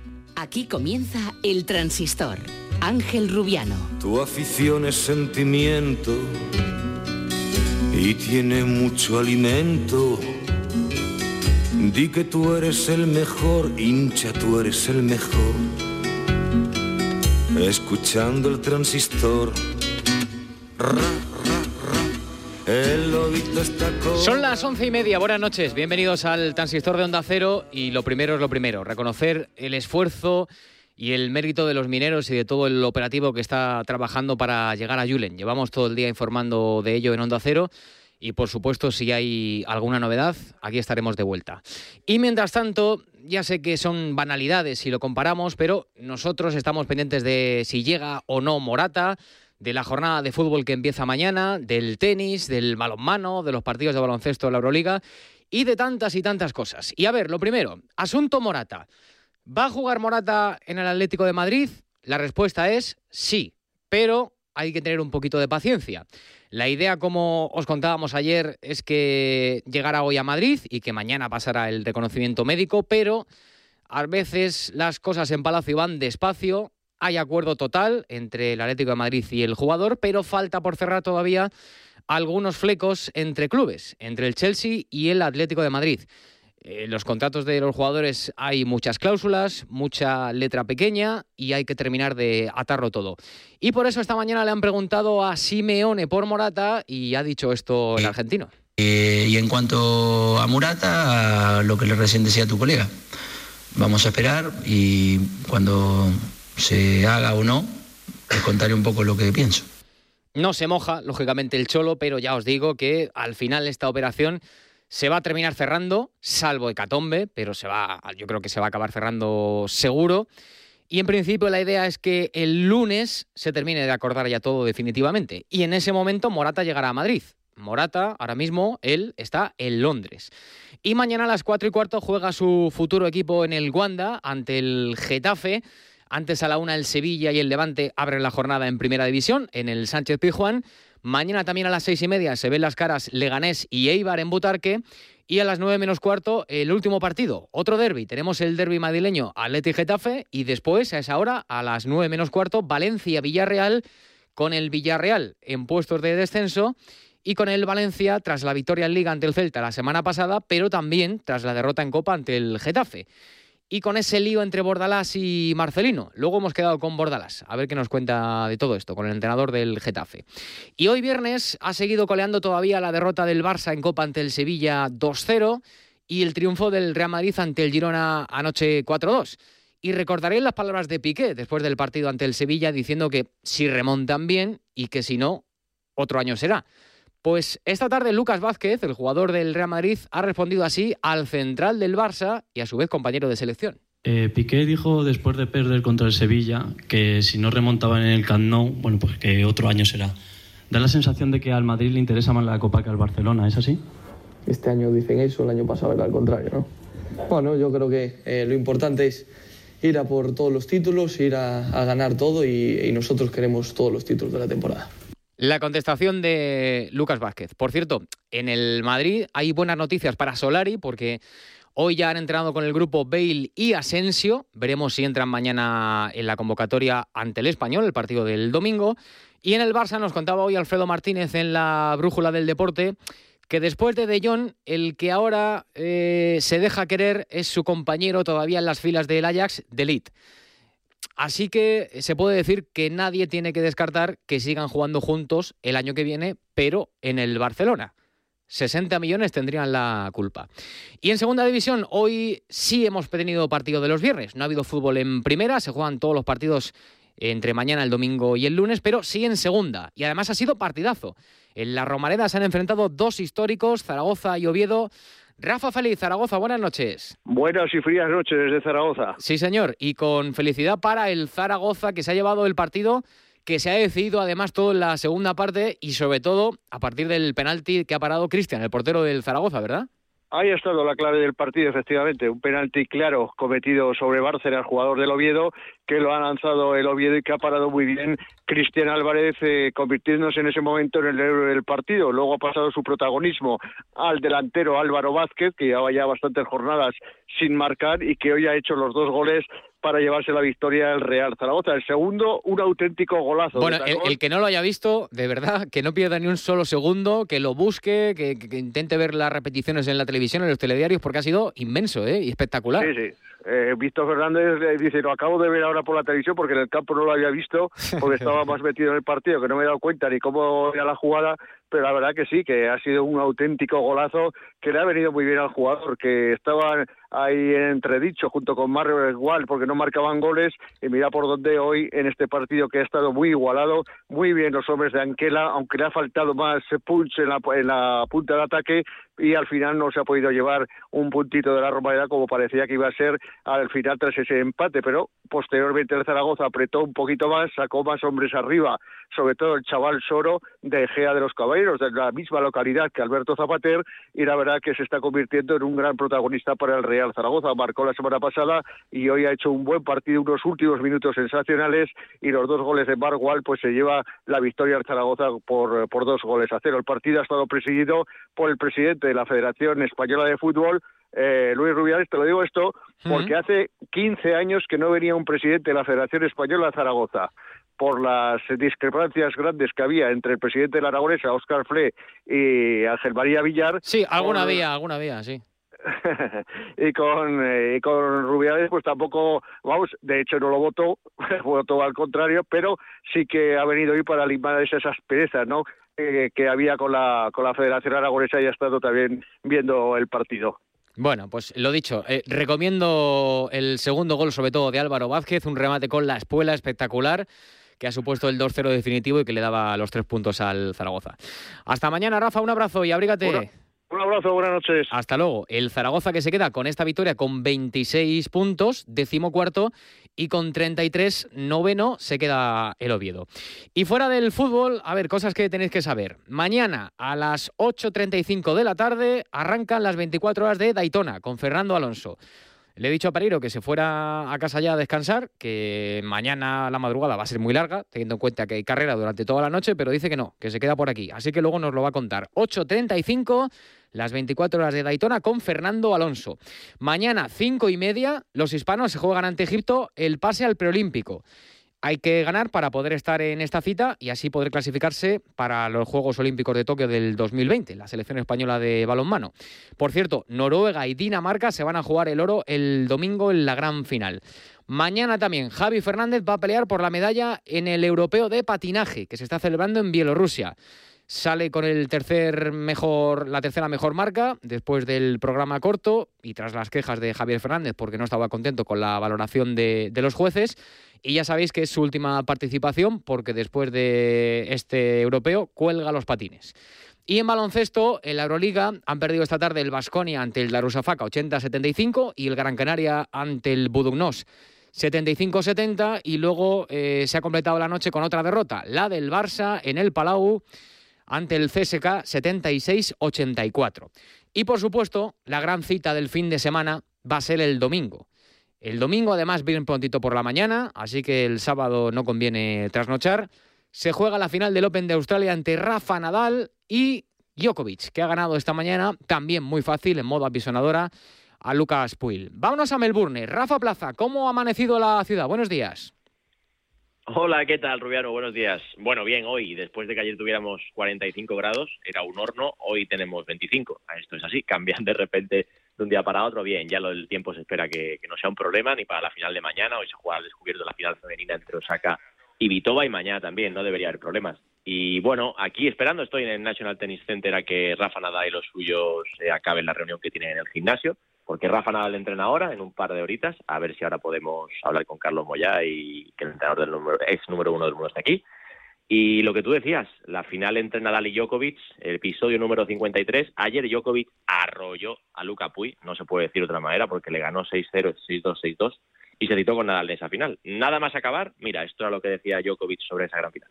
Aquí comienza El Transistor. Ángel Rubiano. Tu afición es sentimiento y tiene mucho alimento. Di que tú eres el mejor, hincha, tú eres el mejor. Escuchando El Transistor. El lobito está con... Son las 11:30, buenas noches, bienvenidos al Transistor de Onda Cero. Y lo primero es lo primero, reconocer el esfuerzo y el mérito de los mineros y de todo el operativo que está trabajando para llegar a Julen. Llevamos todo el día informando de ello en Onda Cero y, por supuesto, si hay alguna novedad, aquí estaremos de vuelta. Y mientras tanto, ya sé que son banalidades si lo comparamos, pero nosotros estamos pendientes de si llega o no Morata, de la jornada de fútbol que empieza mañana, del tenis, del balonmano, de los partidos de baloncesto de la Euroliga y de tantas y tantas cosas. Y a ver, lo primero, asunto Morata. ¿Va a jugar Morata en el Atlético de Madrid? La respuesta es sí, pero hay que tener un poquito de paciencia. La idea, como os contábamos ayer, es que llegara hoy a Madrid y que mañana pasara el reconocimiento médico, pero a veces las cosas en Palacio van despacio. Hay acuerdo total entre el Atlético de Madrid y el jugador, pero falta por cerrar todavía algunos flecos entre clubes, entre el Chelsea y el Atlético de Madrid. En los contratos de los jugadores hay muchas cláusulas, mucha letra pequeña y hay que terminar de atarlo todo. Y por eso esta mañana le han preguntado a Simeone por Morata y ha dicho esto el argentino. Y en cuanto a Morata, a lo que le recién decía tu colega, vamos a esperar y cuando se haga o no, les contaré un poco lo que pienso. No se moja, lógicamente, el Cholo, pero ya os digo que al final esta operación se va a terminar cerrando, salvo hecatombe, pero yo creo que se va a acabar cerrando seguro. Y en principio la idea es que el lunes se termine de acordar ya todo definitivamente. Y en ese momento Morata llegará a Madrid. Morata, ahora mismo, él está en Londres. Y mañana a las 4:15 juega su futuro equipo en el Wanda ante el Getafe. Antes a la 1 el Sevilla y el Levante abren la jornada en Primera División, en el Sánchez Pizjuán. Mañana también a las 6:30 se ven las caras Leganés y Eibar en Butarque. Y a las 9:15 el último partido, otro derbi. Tenemos el derbi madrileño Atleti-Getafe y después a esa hora, a las 9:15, Valencia-Villarreal, con el Villarreal en puestos de descenso y con el Valencia tras la victoria en Liga ante el Celta la semana pasada, pero también tras la derrota en Copa ante el Getafe. Y con ese lío entre Bordalás y Marcelino. Luego hemos quedado con Bordalás, a ver qué nos cuenta de todo esto, con el entrenador del Getafe. Y hoy viernes ha seguido coleando todavía la derrota del Barça en Copa ante el Sevilla 2-0 y el triunfo del Real Madrid ante el Girona anoche 4-2. Y recordaré las palabras de Piqué después del partido ante el Sevilla diciendo que si remontan bien y que si no, otro año será. Pues esta tarde Lucas Vázquez, el jugador del Real Madrid, ha respondido así al central del Barça y a su vez compañero de selección. Piqué dijo después de perder contra el Sevilla que si no remontaban en el Camp Nou, bueno, pues que otro año será. Da la sensación de que al Madrid le interesa más la Copa que al Barcelona, ¿es así? Este año dicen eso, el año pasado era al contrario, ¿no? Bueno, yo creo que lo importante es ir a por todos los títulos, ir a ganar todo y nosotros queremos todos los títulos de la temporada. La contestación de Lucas Vázquez. Por cierto, en el Madrid hay buenas noticias para Solari porque hoy ya han entrenado con el grupo Bale y Asensio. Veremos si entran mañana en la convocatoria ante el Español, el partido del domingo. Y en el Barça nos contaba hoy Alfredo Martínez en la brújula del deporte que después de Jong, el que ahora se deja querer es su compañero todavía en las filas del Ajax, De Ligt. Así que se puede decir que nadie tiene que descartar que sigan jugando juntos el año que viene, pero en el Barcelona. 60 millones tendrían la culpa. Y en segunda división, hoy sí hemos tenido partido de los viernes. No ha habido fútbol en primera, se juegan todos los partidos entre mañana, el domingo y el lunes, pero sí en segunda. Y además ha sido partidazo. En la Romareda se han enfrentado dos históricos, Zaragoza y Oviedo. Rafa Feliz, Zaragoza, buenas noches. Buenas y frías noches desde Zaragoza. Sí, señor, y con felicidad para el Zaragoza, que se ha llevado el partido, que se ha decidido además todo en la segunda parte y sobre todo a partir del penalti que ha parado Cristian, el portero del Zaragoza, ¿verdad? Ahí ha estado la clave del partido, efectivamente. Un penalti claro cometido sobre Bárcena, jugador del Oviedo, que lo ha lanzado el Oviedo y que ha parado muy bien Cristian Álvarez, convirtiéndose en ese momento en el héroe del partido. Luego ha pasado su protagonismo al delantero Álvaro Vázquez, que llevaba ya bastantes jornadas sin marcar y que hoy ha hecho los dos goles para llevarse la victoria el Real Zaragoza. El segundo, un auténtico golazo. Bueno, el que no lo haya visto, de verdad, que no pierda ni un solo segundo, que lo busque, que intente ver las repeticiones en la televisión, en los telediarios, porque ha sido inmenso, y espectacular. Sí. Víctor Fernández dice, lo acabo de ver ahora por la televisión porque en el campo no lo había visto, porque estaba más metido en el partido, que no me he dado cuenta ni cómo era la jugada, pero la verdad que sí, que ha sido un auténtico golazo que le ha venido muy bien al jugador, que estaba ahí en entredicho junto con Mario igual, porque no marcaban goles, y mira por dónde hoy en este partido que ha estado muy igualado, muy bien los hombres de Anquela, aunque le ha faltado más punch en la punta de ataque, y al final no se ha podido llevar un puntito de la Romareda como parecía que iba a ser al final tras ese empate, pero posteriormente el Zaragoza apretó un poquito más, sacó más hombres arriba, sobre todo el chaval Soro de Egea de los Caballeros, de la misma localidad que Alberto Zapater, y la verdad que se está convirtiendo en un gran protagonista para el Real Zaragoza. Marcó la semana pasada y hoy ha hecho un buen partido, unos últimos minutos sensacionales, y los 2 goles de Margual pues se lleva la victoria al Zaragoza por 2-0. El partido ha estado presidido por el presidente de la Federación Española de Fútbol, Luis Rubiales. Te lo digo esto porque hace 15 años que no venía un presidente de la Federación Española a Zaragoza, por las discrepancias grandes que había entre el presidente de la Aragonesa, Óscar Fle, y Ángel María Villar. Sí, alguna había, sí. y con Rubiales pues tampoco, de hecho no lo votó, votó al contrario, pero sí que ha venido hoy para limar esas asperezas, ¿no?, que había con la Federación Aragonesa, y ha estado también viendo el partido. Bueno, pues lo dicho, recomiendo el segundo gol, sobre todo de Álvaro Vázquez, un remate con la espuela espectacular, que ha supuesto el 2-0 definitivo y que le daba los 3 puntos al Zaragoza. Hasta mañana, Rafa, un abrazo y abrígate. Un abrazo, buenas noches. Hasta luego. El Zaragoza, que se queda con esta victoria con 26 puntos, 14º, y con 33, 9º, se queda el Oviedo. Y fuera del fútbol, a ver, cosas que tenéis que saber. Mañana a las 8:35 de la tarde arrancan las 24 horas de Daytona con Fernando Alonso. Le he dicho a Pereiro que se fuera a casa ya a descansar, que mañana la madrugada va a ser muy larga, teniendo en cuenta que hay carrera durante toda la noche, pero dice que no, que se queda por aquí. Así que luego nos lo va a contar. 8:35, las 24 horas de Daytona con Fernando Alonso. Mañana, 5:30, los hispanos se juegan ante Egipto el pase al preolímpico. Hay que ganar para poder estar en esta cita y así poder clasificarse para los Juegos Olímpicos de Tokio del 2020, la selección española de balonmano. Por cierto, Noruega y Dinamarca se van a jugar el oro el domingo en la gran final. Mañana también Javi Fernández va a pelear por la medalla en el europeo de patinaje, que se está celebrando en Bielorrusia. Sale con la tercera mejor marca después del programa corto y tras las quejas de Javier Fernández porque no estaba contento con la valoración de los jueces. Y ya sabéis que es su última participación porque después de este europeo cuelga los patines. Y en baloncesto, en la Euroliga, han perdido esta tarde el Baskonia ante el Darussafaka 80-75 y el Gran Canaria ante el Budućnost 75-70. Y luego se ha completado la noche con otra derrota, la del Barça en el Palau ante el CSKA 76-84. Y por supuesto, la gran cita del fin de semana va a ser el domingo. El domingo, además, bien prontito por la mañana, así que el sábado no conviene trasnochar. Se juega la final del Open de Australia ante Rafa Nadal y Djokovic, que ha ganado esta mañana, también muy fácil, en modo apisonadora, a Lucas Puig. Vámonos a Melbourne. Rafa Plaza, ¿cómo ha amanecido la ciudad? Buenos días. Hola, ¿qué tal, Rubiano? Buenos días. Bueno, bien, hoy, después de que ayer tuviéramos 45 grados, era un horno, hoy tenemos 25. Esto es así, cambian de repente de un día para otro. Bien, ya el tiempo se espera que no sea un problema ni para la final de mañana. Hoy se juega al descubierto la final femenina entre Osaka y Vitova, y mañana también, no debería haber problemas. Y bueno, aquí esperando, estoy en el National Tennis Center a que Rafa Nadal y los suyos acaben la reunión que tienen en el gimnasio, porque Rafa Nadal entrena ahora, en un par de horitas, a ver si ahora podemos hablar con Carlos Moyá y que el entrenador del número 1 del mundo esté aquí. Y lo que tú decías, la final entre Nadal y Djokovic, el episodio número 53, ayer Djokovic arrolló a Luka Puig, no se puede decir de otra manera, porque le ganó 6-0, 6-2, 6-2, y se citó con Nadal en esa final. Nada más acabar, mira, esto era lo que decía Djokovic sobre esa gran final.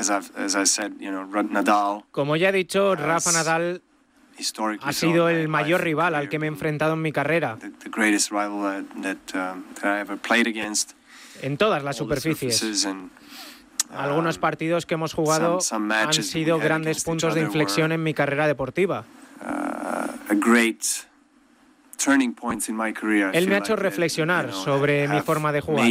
Como ya he dicho, Rafa Nadal ha sido el mayor rival al que me he enfrentado en mi carrera. En todas las superficies. Algunos partidos que hemos jugado han sido grandes puntos de inflexión en mi carrera deportiva. Él me ha hecho reflexionar sobre mi forma de jugar.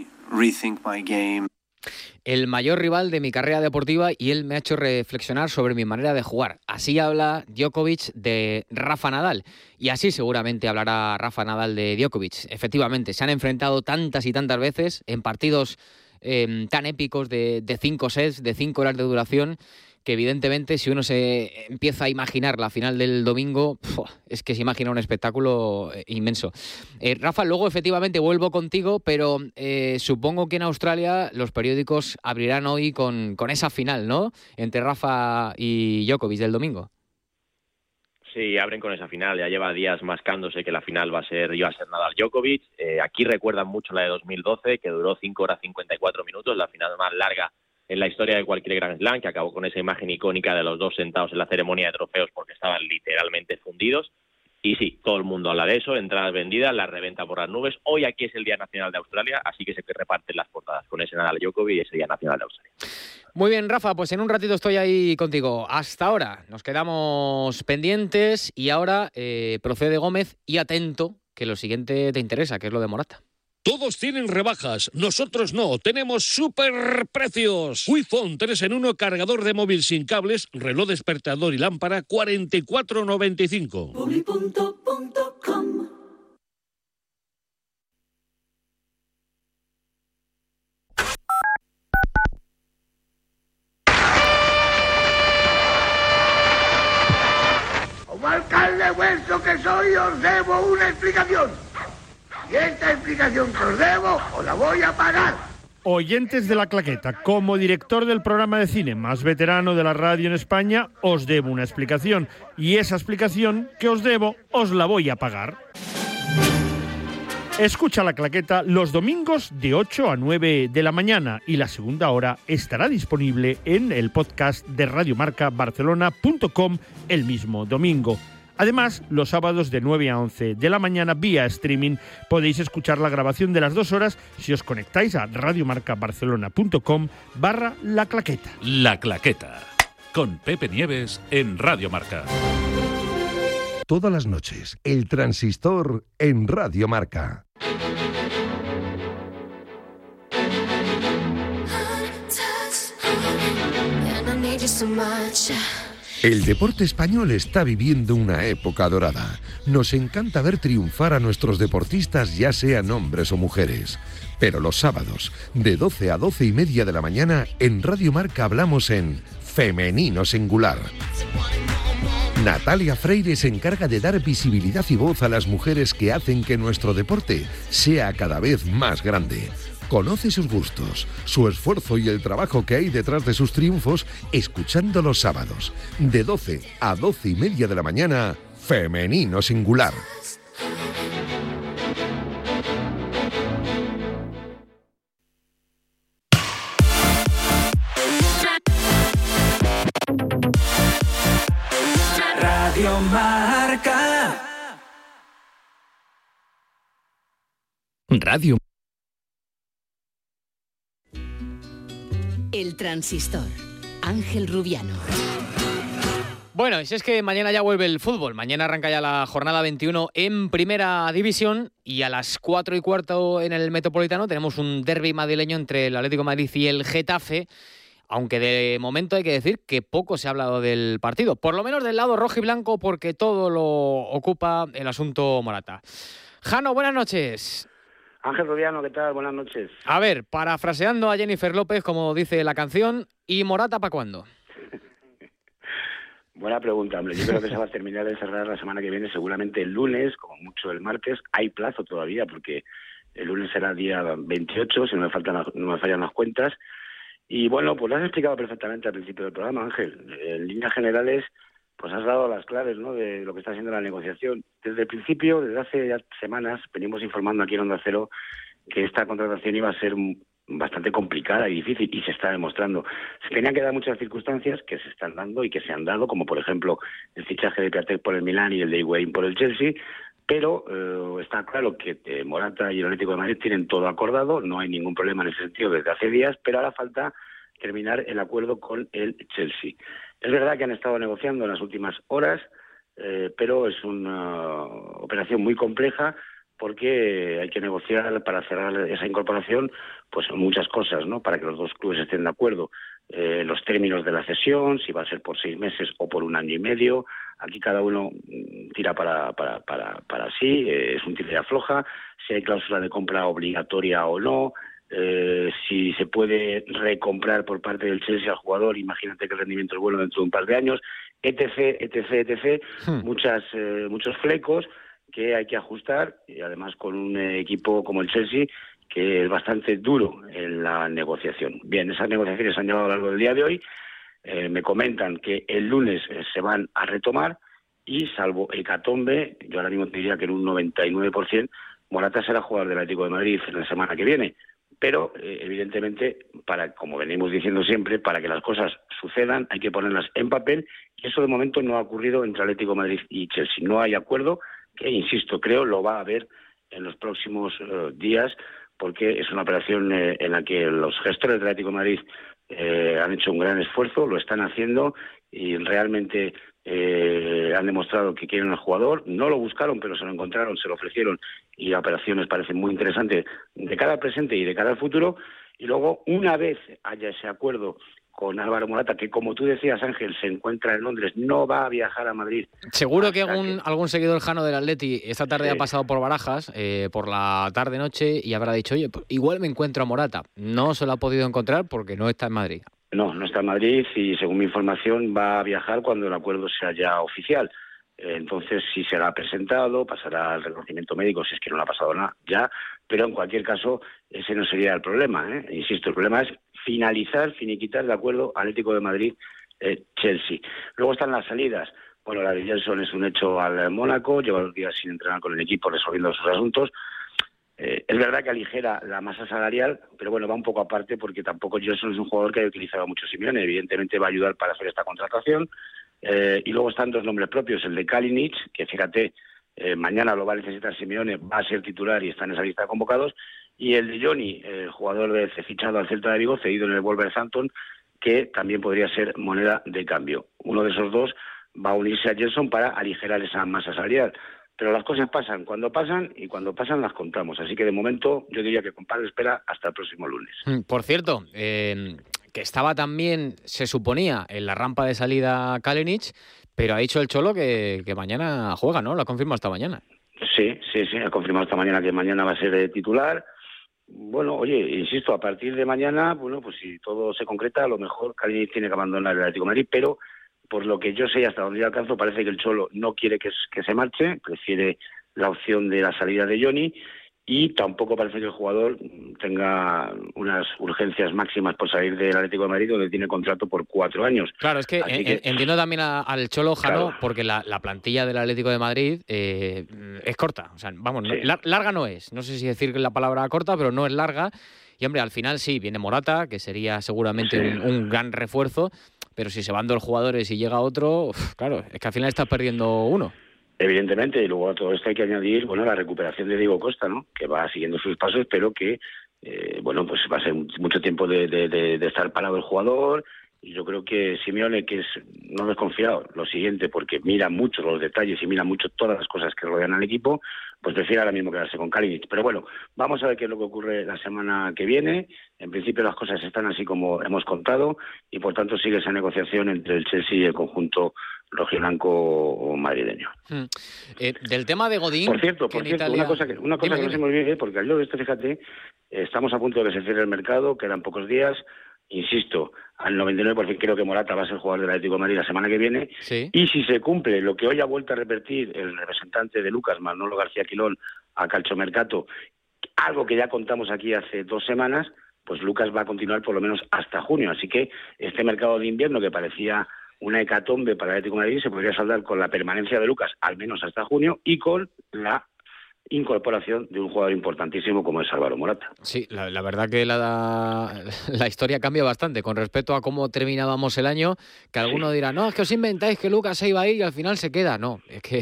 El mayor rival de mi carrera deportiva y él me ha hecho reflexionar sobre mi manera de jugar. Así habla Djokovic de Rafa Nadal y así seguramente hablará Rafa Nadal de Djokovic. Efectivamente, se han enfrentado tantas y tantas veces en partidos tan épicos de 5 sets, de 5 horas de duración, que evidentemente si uno se empieza a imaginar la final del domingo, es que se imagina un espectáculo inmenso. Rafa, luego efectivamente vuelvo contigo, pero supongo que en Australia los periódicos abrirán hoy con esa final, ¿no? Entre Rafa y Djokovic del domingo. Sí, abren con esa final. Ya lleva días mascándose que la final iba a ser Nadal-Djokovic. Aquí recuerdan mucho la de 2012, que duró 5 horas 54 minutos, la final más larga en la historia de cualquier Grand Slam, que acabó con esa imagen icónica de los dos sentados en la ceremonia de trofeos porque estaban literalmente fundidos. Y sí, todo el mundo habla de eso, entradas vendidas, la reventa por las nubes. Hoy aquí es el Día Nacional de Australia, así que se reparten las portadas con ese Nadal Djokovic y ese Día Nacional de Australia. Muy bien, Rafa, pues en un ratito estoy ahí contigo. Hasta ahora nos quedamos pendientes y ahora procede Gómez y atento, que lo siguiente te interesa, que es lo de Morata. Todos tienen rebajas, nosotros no, tenemos super precios. Wi-Fi 3 en 1, cargador de móvil sin cables, reloj despertador y lámpara, 44,95. Publi.com. Como alcalde vuestro que soy, os debo una explicación. Y esta explicación que os debo, os la voy a pagar. Oyentes de La Claqueta, como director del programa de cine más veterano de la radio en España, os debo una explicación. Y esa explicación que os debo, os la voy a pagar. Escucha La Claqueta los domingos de 8 a 9 de la mañana y la segunda hora estará disponible en el podcast de radiomarcabarcelona.com el mismo domingo. Además, los sábados de 9 a 11 de la mañana vía streaming podéis escuchar la grabación de las 2 horas si os conectáis a radiomarcabarcelona.com/La Claqueta. La Claqueta, con Pepe Nieves en Radio Marca. Todas las noches, El Transistor en Radio Marca. El deporte español está viviendo una época dorada. Nos encanta ver triunfar a nuestros deportistas, ya sean hombres o mujeres. Pero los sábados, de 12 a 12 y media de la mañana, en Radio Marca hablamos en Femenino Singular. Natalia Freire se encarga de dar visibilidad y voz a las mujeres que hacen que nuestro deporte sea cada vez más grande. Conoce sus gustos, su esfuerzo y el trabajo que hay detrás de sus triunfos, escuchando los sábados, de 12 a 12 y media de la mañana, Femenino Singular. Radio Marca. Radio. El Transistor. Ángel Rubiano. Bueno, y si es que mañana ya vuelve el fútbol. Mañana arranca ya la jornada 21 en Primera División y a las 4:15 en el Metropolitano tenemos un derbi madrileño entre el Atlético de Madrid y el Getafe, aunque de momento hay que decir que poco se ha hablado del partido, por lo menos del lado rojo y blanco, porque todo lo ocupa el asunto Morata. Jano, buenas noches. Ángel Rubiano, ¿qué tal? Buenas noches. A ver, parafraseando a Jennifer López, como dice la canción, ¿y Morata para cuándo? Buena pregunta, hombre. Yo creo que se va a terminar de cerrar la semana que viene, seguramente el lunes, como mucho el martes. Hay plazo todavía, porque el lunes será día 28, si no me fallan las cuentas. Y bueno, pues lo has explicado perfectamente al principio del programa, Ángel. En líneas generales, pues has dado las claves, ¿no?, de lo que está haciendo la negociación. Desde el principio, desde hace ya semanas, venimos informando aquí en Onda Cero que esta contratación iba a ser bastante complicada y difícil, y se está demostrando. Se tenían que dar muchas circunstancias que se están dando y que se han dado, como por ejemplo el fichaje de Piatek por el Milán y el de Higuaín por el Chelsea, pero está claro que Morata y el Atlético de Madrid tienen todo acordado, no hay ningún problema en ese sentido desde hace días, pero ahora falta terminar el acuerdo con el Chelsea. Es verdad que han estado negociando en las últimas horas, pero es una operación muy compleja porque hay que negociar para cerrar esa incorporación pues muchas cosas, ¿no? Para que los dos clubes estén de acuerdo. Los términos de la cesión, si va a ser por 6 meses o por 1 año y medio. Aquí cada uno tira para sí, es un tira y afloja. Si hay cláusula de compra obligatoria o no. Si se puede recomprar por parte del Chelsea al jugador, imagínate que el rendimiento es bueno dentro de un par de años, etc. Muchos flecos que hay que ajustar, y además con un equipo como el Chelsea que es bastante duro en la negociación. Bien, esas negociaciones se han llevado a lo largo del día de hoy. Me comentan que el lunes se van a retomar y, salvo hecatombe, yo ahora mismo te diría que en un 99%, Morata será jugador del Atlético de Madrid en la semana que viene. Pero, evidentemente, como venimos diciendo siempre, para que las cosas sucedan hay que ponerlas en papel, y eso de momento no ha ocurrido entre Atlético de Madrid y Chelsea. No hay acuerdo, que, insisto, creo lo va a haber en los próximos días, porque es una operación en la que los gestores del Atlético de Madrid han hecho un gran esfuerzo, lo están haciendo y realmente han demostrado que quieren al jugador. No lo buscaron, pero se lo encontraron, se lo ofrecieron, y la operación les parece muy interesante de cara al presente y de cara al futuro. Y luego, una vez haya ese acuerdo con Álvaro Morata, que, como tú decías, Ángel, se encuentra en Londres, no va a viajar a Madrid. Seguro que algún seguidor jano del Atleti esta tarde ha pasado por Barajas, por la tarde-noche, y habrá dicho, oye, pues igual me encuentro a Morata. No se lo ha podido encontrar porque no está en Madrid. No está en Madrid, y según mi información va a viajar cuando el acuerdo sea ya oficial. Entonces sí será presentado, pasará al reconocimiento médico, si es que no le ha pasado nada ya, pero en cualquier caso ese no sería el problema, ¿eh? Insisto, el problema es finiquitar el acuerdo Atlético de Madrid-Chelsea. Luego están las salidas. Bueno, la de Gelson es un hecho al Mónaco, lleva 2 días sin entrenar con el equipo resolviendo sus asuntos. Es verdad que aligera la masa salarial, pero bueno, va un poco aparte porque tampoco Gelson es un jugador que haya utilizado mucho Simeone. Evidentemente va a ayudar para hacer esta contratación. Y luego están 2 nombres propios, el de Kalinic, que fíjate, mañana lo va a necesitar Simeone, va a ser titular y está en esa lista de convocados, y el de Johnny, el jugador fichado al Celta de Vigo, cedido en el Wolverhampton, que también podría ser moneda de cambio. Uno de esos dos va a unirse a Gelson para aligerar esa masa salarial. Pero las cosas pasan cuando pasan, y cuando pasan las contamos. Así que de momento yo diría que compadre espera hasta el próximo lunes. Por cierto, que estaba también, se suponía, en la rampa de salida Kalinic, pero ha dicho el Cholo que mañana juega, ¿no? Lo ha confirmado esta mañana. Sí, ha confirmado esta mañana que mañana va a ser titular. Bueno, oye, insisto, a partir de mañana, bueno, pues si todo se concreta, a lo mejor Kalinic tiene que abandonar el Atlético de Madrid, pero por lo que yo sé y hasta donde yo alcanzo, parece que el Cholo no quiere que se marche, prefiere la opción de la salida de Johnny, y tampoco parece que el jugador tenga unas urgencias máximas por salir del Atlético de Madrid, donde tiene contrato por 4 años. Claro, es que entiendo también al Cholo Jano, claro, porque la plantilla del Atlético de Madrid es corta. O sea, vamos, sí. Larga no es. No sé si decir la palabra corta, pero no es larga. Y, hombre, al final sí, viene Morata, que sería seguramente un gran refuerzo, pero si se van 2 jugadores y llega otro, claro, es que al final estás perdiendo uno. Evidentemente, y luego a todo esto hay que añadir, bueno, la recuperación de Diego Costa, ¿no? Que va siguiendo sus pasos, pero que, bueno, pues va a ser mucho tiempo de estar parado el jugador. Y yo creo que Simeone, que es no desconfiado, lo siguiente, porque mira mucho los detalles y mira mucho todas las cosas que rodean al equipo, pues prefiere ahora mismo quedarse con Kalinic. Pero bueno, vamos a ver qué es lo que ocurre la semana que viene. En principio las cosas están así como hemos contado, y por tanto sigue esa negociación entre el Chelsea y el conjunto rojiblanco madrileño. Del tema de Godín... Por cierto, Italia... una cosa que no se me olvide, porque al hilo de esto, fíjate, estamos a punto de que se cierre el mercado, quedan pocos días. Insisto, al 99% creo que Morata va a ser jugador del Atlético de Madrid la semana que viene. Sí. Y si se cumple lo que hoy ha vuelto a repetir el representante de Lucas, Manolo García Quilón, a Calciomercato, algo que ya contamos aquí hace 2 semanas, pues Lucas va a continuar por lo menos hasta junio. Así que este mercado de invierno, que parecía una hecatombe para el Atlético de Madrid, se podría saldar con la permanencia de Lucas al menos hasta junio, y con la incorporación de un jugador importantísimo como es Álvaro Morata. Sí, la verdad que la historia cambia bastante con respecto a cómo terminábamos el año, que alguno dirá, no, es que os inventáis que Lucas se iba a ir y al final se queda. No,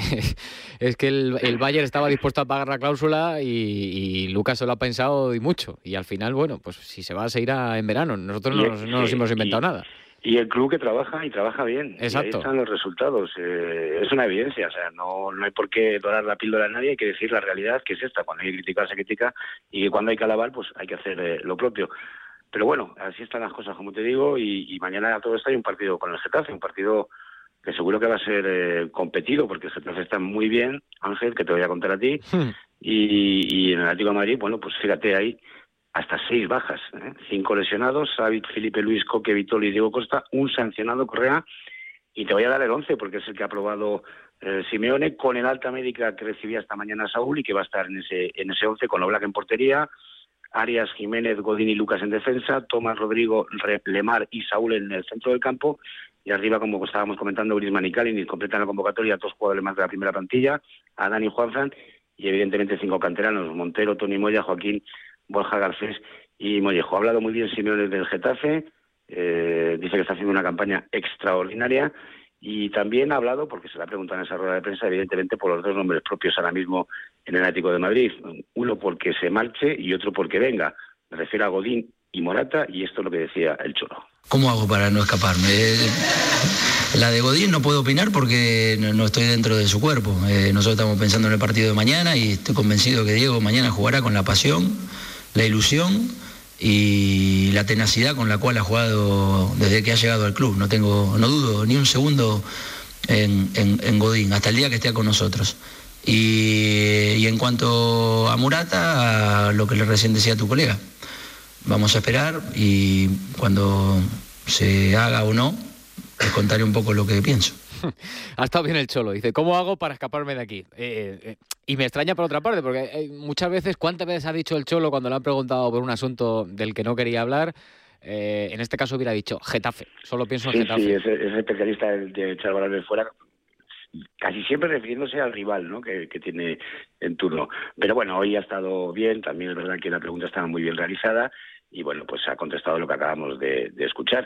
es que el Bayern estaba dispuesto a pagar la cláusula y Lucas se lo ha pensado y mucho. Y al final, bueno, pues si se va, se irá en verano. Nosotros no nos hemos inventado nada. Y el club que trabaja y trabaja bien. Exacto. Y ahí están los resultados. Es una evidencia. O sea, no hay por qué dorar la píldora a nadie. Hay que decir la realidad, que es esta. Cuando hay que criticar, se critica. Y que cuando hay que alabar, pues hay que hacer lo propio. Pero bueno, así están las cosas, como te digo. Y mañana a todo esto hay un partido con el Getafe. Un partido que seguro que va a ser competido, porque el Getafe está muy bien, Ángel, que te voy a contar a ti. Y en el Atlético de Madrid, bueno, pues fíjate ahí, hasta 6 bajas, 5 lesionados, Savic, Felipe Luis, Coque, Vitolo y Diego Costa, un sancionado, Correa, y te voy a dar el 11 porque es el que ha aprobado Simeone, con el alta médica que recibía esta mañana Saúl y que va a estar en ese 11, con Oblak en portería, Arias, Jiménez, Godín y Lucas en defensa, Tomás, Rodrigo, Lemar y Saúl en el centro del campo, y arriba, como estábamos comentando, Griezmann y Kalinic completan la convocatoria, 2 jugadores más de la primera plantilla, Adán y Juanfran, y evidentemente 5 canteranos, Montero, Toni Moya, Joaquín, Borja Garcés y Mollejo. Ha hablado muy bien Simeone del Getafe, dice que está haciendo una campaña extraordinaria, y también ha hablado, porque se le ha preguntado en esa rueda de prensa, evidentemente por los 2 nombres propios ahora mismo en el Atlético de Madrid, uno porque se marche y otro porque venga. Me refiero a Godín y Morata, y esto es lo que decía el Cholo. ¿Cómo hago para no escaparme? La de Godín no puedo opinar porque no estoy dentro de su cuerpo. Nosotros estamos pensando en el partido de mañana y estoy convencido que Diego mañana jugará con la pasión, la ilusión y la tenacidad con la cual ha jugado desde que ha llegado al club. No dudo ni un segundo en Godín, hasta el día que esté con nosotros. Y en cuanto a Morata, lo que recién decía tu colega, vamos a esperar y cuando se haga o no, les contaré un poco lo que pienso. Ha estado bien el Cholo. Dice, ¿cómo hago para escaparme de aquí? Y me extraña por otra parte, porque muchas veces, ¿cuántas veces ha dicho el Cholo cuando le han preguntado por un asunto del que no quería hablar? En este caso hubiera dicho Getafe. Solo pienso en Getafe. Sí, es especialista de echar balones fuera, casi siempre refiriéndose al rival, ¿no?, que tiene en turno. Pero bueno, hoy ha estado bien. También es verdad que la pregunta estaba muy bien realizada y bueno, pues ha contestado lo que acabamos de escuchar.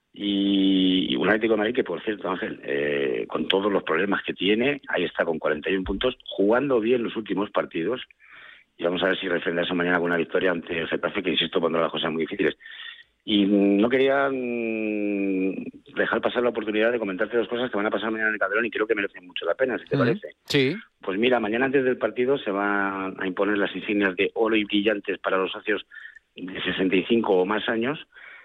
Y un Atlético de Madrid que, por cierto, Ángel, con todos los problemas que tiene, ahí está con 41 puntos, jugando bien los últimos partidos, y vamos a ver si refrenda eso mañana con una victoria ante el Getafe, que insisto, pondrá las cosas muy difíciles. Y no quería dejar pasar la oportunidad de comentarte 2 cosas que van a pasar mañana en el Calderón y creo que merecen mucho la pena, si te parece. Sí. Pues mira, mañana antes del partido se van a imponer las insignias de oro y brillantes para los socios de 65 o más años,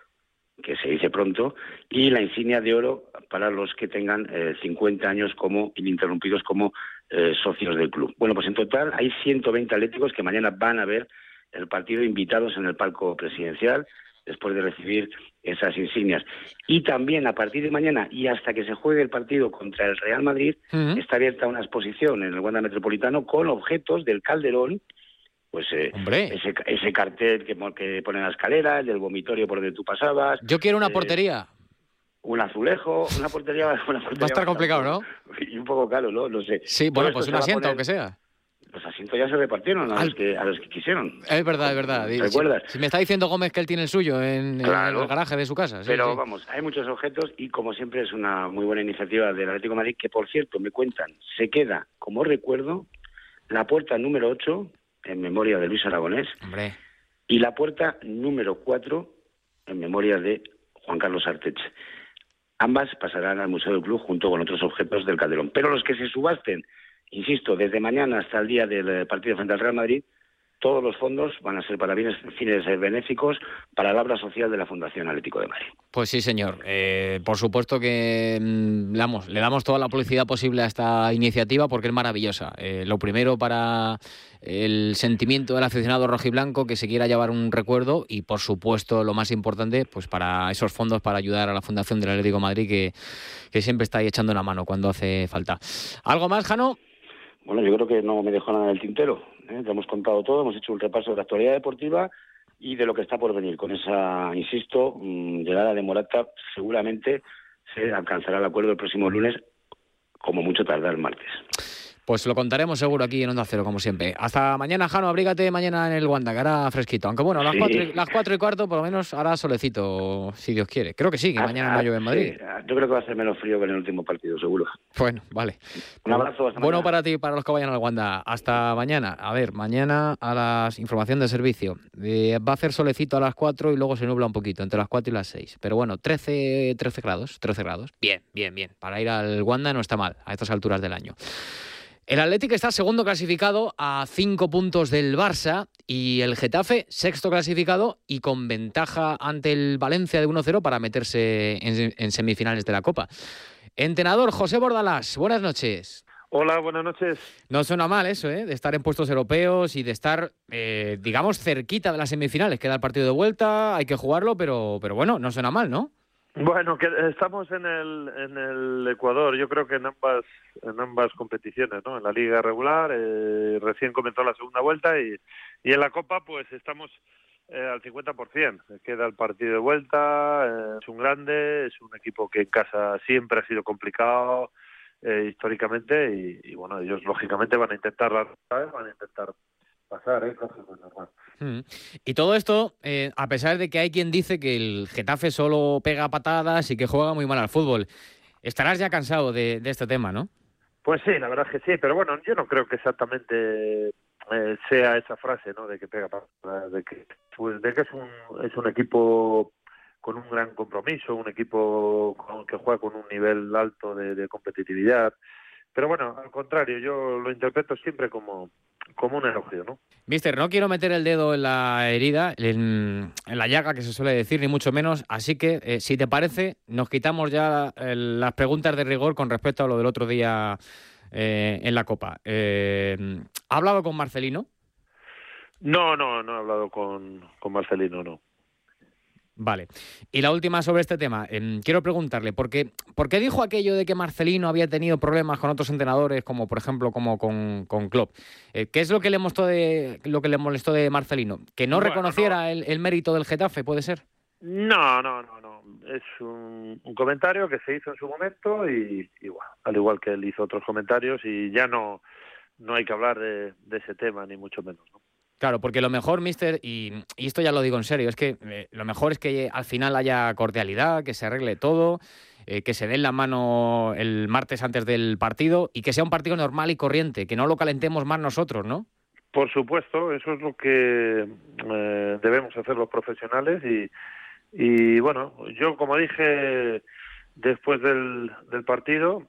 que se dice pronto, y la insignia de oro para los que tengan 50 años como ininterrumpidos como socios del club. Bueno, pues en total hay 120 atléticos que mañana van a ver el partido invitados en el palco presidencial después de recibir esas insignias. Y también a partir de mañana y hasta que se juegue el partido contra el Real Madrid, está abierta una exposición en el Wanda Metropolitano con objetos del Calderón, pues ese cartel que pone en la escalera, el del vomitorio por donde tú pasabas. Yo quiero una portería. Un azulejo, una portería. Va a estar complicado, ¿no? Y un poco caro, ¿no? No sé. Sí, bueno, pues un asiento, aunque sea. Los asientos ya se repartieron a los que quisieron. Es verdad. ¿Recuerdas? Si me está diciendo Gómez que él tiene el suyo en el garaje de su casa. Sí, pero vamos, hay muchos objetos y como siempre es una muy buena iniciativa del Atlético de Madrid, que por cierto, me cuentan, se queda como recuerdo la puerta número 8 en memoria de Luis Aragonés. Hombre. Y la puerta número 4 en memoria de Juan Carlos Artech. Ambas pasarán al Museo del Club junto con otros objetos del Calderón. Pero los que se subasten, insisto, desde mañana hasta el día del partido frente al Real Madrid, todos los fondos van a ser para fines benéficos para la obra social de la Fundación Atlético de Madrid. Pues sí, señor. Por supuesto que le damos toda la publicidad posible a esta iniciativa porque es maravillosa. Lo primero, para el sentimiento del aficionado rojiblanco que se quiera llevar un recuerdo, y por supuesto lo más importante, pues para esos fondos para ayudar a la Fundación del Atlético de Madrid que siempre está ahí echando una mano cuando hace falta. ¿Algo más, Jano? Bueno, yo creo que no me dejó nada en el tintero. Te hemos contado todo, hemos hecho un repaso de la actualidad deportiva y de lo que está por venir. Con esa, insisto, llegada de Morata, seguramente se alcanzará el acuerdo el próximo lunes, como mucho tardar el martes. Pues lo contaremos seguro aquí en Onda Cero, como siempre. Hasta mañana, Jano, abrígate mañana en el Wanda, que hará fresquito. Aunque bueno, las 4:15 por lo menos hará solecito, si Dios quiere. Creo que sí, que mañana no llueve en Madrid. Sí, yo creo que va a ser menos frío que en el último partido, seguro. Bueno, vale. Un abrazo. Hasta bueno mañana. Para ti y para los que vayan al Wanda. Hasta mañana. A ver, mañana a las información de servicio. Va a hacer solecito a las 4 y luego se nubla un poquito, entre las 4 y las 6. Pero bueno, 13 grados. Bien. Para ir al Wanda no está mal a estas alturas del año. El Atlético está segundo clasificado a 5 puntos del Barça y el Getafe sexto clasificado y con ventaja ante el Valencia de 1-0 para meterse en semifinales de la Copa. Entrenador José Bordalás, buenas noches. Hola, buenas noches. No suena mal eso, de estar en puestos europeos y de estar, digamos, cerquita de las semifinales. Queda el partido de vuelta, hay que jugarlo, pero bueno, no suena mal, ¿no? Bueno, que estamos en el Ecuador, yo creo que en ambas competiciones, ¿no? En la liga regular, recién comenzó la segunda vuelta y en la Copa pues estamos al 50%. Queda el partido de vuelta, es un grande, es un equipo que en casa siempre ha sido complicado históricamente y bueno, ellos lógicamente van a intentar pasar, es normal. Y todo esto, a pesar de que hay quien dice que el Getafe solo pega patadas y que juega muy mal al fútbol. Estarás ya cansado de este tema, ¿no? Pues sí, la verdad es que sí, pero bueno, yo no creo que exactamente sea esa frase, ¿no? De que pega patadas, de que es un equipo con un gran compromiso, un equipo que juega con un nivel alto de competitividad. Pero bueno, al contrario, yo lo interpreto siempre como un elogio, ¿no? Mister, no quiero meter el dedo en la herida, en la llaga que se suele decir, ni mucho menos, así que, si te parece, nos quitamos ya las preguntas de rigor con respecto a lo del otro día en la Copa. ¿Ha hablado con Marcelino? No he hablado con Marcelino, no. Vale. Y la última sobre este tema. Quiero preguntarle, ¿por qué dijo aquello de que Marcelino había tenido problemas con otros entrenadores, como por ejemplo como con Klopp? ¿Qué es lo que le molestó de Marcelino? ¿Que no reconociera el mérito del Getafe, puede ser? No. Es un comentario que se hizo en su momento y bueno, al igual que él hizo otros comentarios y ya no hay que hablar de ese tema, ni mucho menos, ¿no? Claro, porque lo mejor, mister, y esto ya lo digo en serio, es que lo mejor es que al final haya cordialidad, que se arregle todo, que se den la mano el martes antes del partido y que sea un partido normal y corriente, que no lo calentemos más nosotros, ¿no? Por supuesto, eso es lo que debemos hacer los profesionales y bueno, yo como dije después del partido,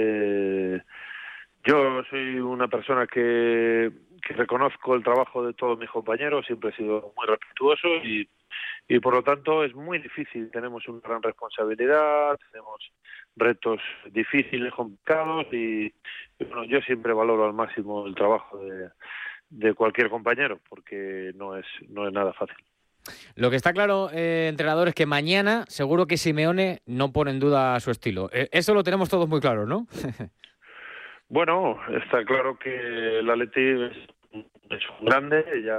yo soy una persona que reconozco el trabajo de todos mis compañeros, siempre he sido muy respetuoso y por lo tanto es muy difícil, tenemos una gran responsabilidad, tenemos retos difíciles, complicados y bueno, yo siempre valoro al máximo el trabajo de cualquier compañero porque no es nada fácil. Lo que está claro, entrenador, es que mañana seguro que Simeone no pone en duda su estilo. Eso lo tenemos todos muy claro, ¿no? Bueno, está claro que el Atleti es un grande, ya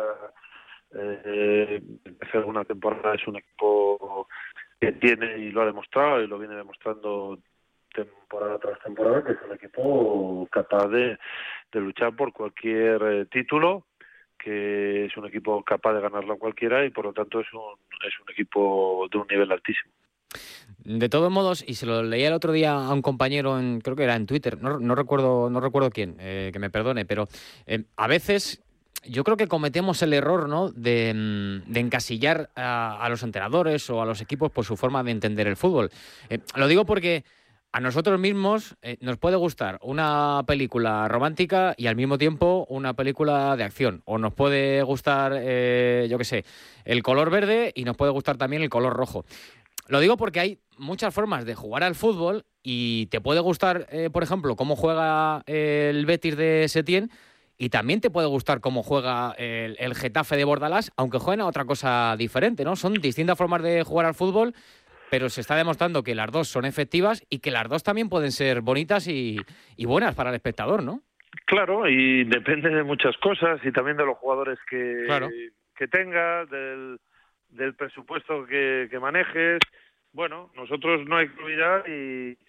hace alguna temporada es un equipo que tiene y lo ha demostrado y lo viene demostrando temporada tras temporada, que es un equipo capaz de luchar por cualquier título, que es un equipo capaz de ganarlo a cualquiera y por lo tanto es un equipo de un nivel altísimo. De todos modos, y se lo leía el otro día a un compañero, creo que era en Twitter, no recuerdo quién, que me perdone, pero a veces yo creo que cometemos el error, ¿no?, de encasillar a los entrenadores o a los equipos por su forma de entender el fútbol. Lo digo porque a nosotros mismos nos puede gustar una película romántica y al mismo tiempo una película de acción. O nos puede gustar, yo qué sé, el color verde y nos puede gustar también el color rojo. Lo digo porque hay muchas formas de jugar al fútbol y te puede gustar, por ejemplo, cómo juega el Betis de Setién y también te puede gustar cómo juega el Getafe de Bordalás, aunque jueguen a otra cosa diferente, ¿no? Son distintas formas de jugar al fútbol, pero se está demostrando que las dos son efectivas y que las dos también pueden ser bonitas y buenas para el espectador, ¿no? Claro, y depende de muchas cosas y también de los jugadores que tengas, del presupuesto que manejes. Bueno, nosotros no hay que olvidar y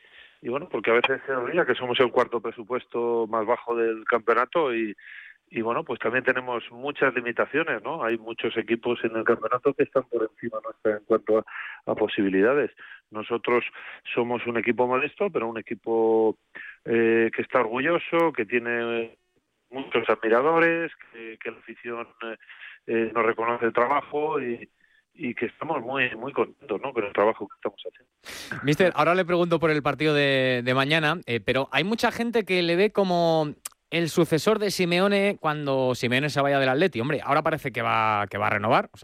bueno, porque a veces se olvida que somos el cuarto presupuesto más bajo del campeonato y bueno, pues también tenemos muchas limitaciones, ¿no? Hay muchos equipos en el campeonato que están por encima nuestra en cuanto a posibilidades. Nosotros somos un equipo modesto, pero un equipo que está orgulloso, que tiene muchos admiradores, que la afición nos reconoce el trabajo y que estamos muy muy contentos, ¿no?, con el trabajo que estamos haciendo. Míster, ahora le pregunto por el partido de mañana, pero hay mucha gente que le ve como el sucesor de Simeone cuando Simeone se vaya del Atleti. Hombre, ahora parece que va a renovar. O sea,